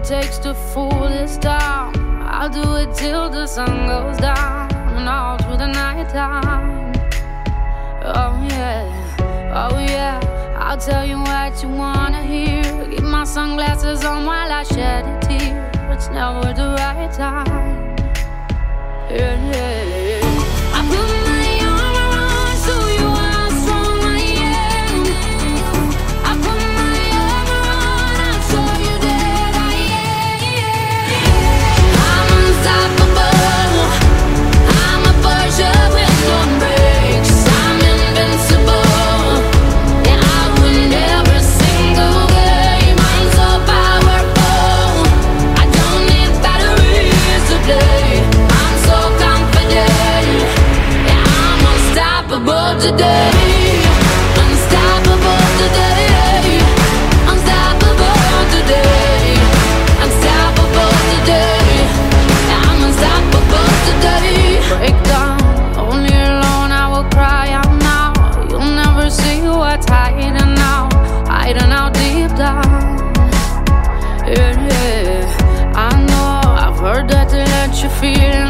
takes to fool this town. I'll do it till the sun goes down and all through the night time. Oh yeah, I'll tell you what you wanna hear. Keep my sunglasses on while I shed a tear. It's never the right time. Yeah. I put my arm around so you how strong I am. I put my arm around, I'll show you that I am. I'm unstoppable. I'm a Porsche with no brakes. I'm invincible. Yeah, I win every single game. I'm so powerful. I don't need batteries to play. I'm so confident. Yeah, I'm unstoppable today. Unstoppable today. Unstoppable today. Unstoppable today. Yeah, I'm unstoppable today. Break down, only alone I will cry out now. You'll never see what's hiding out deep down. Yeah, I know I've heard that to let you feel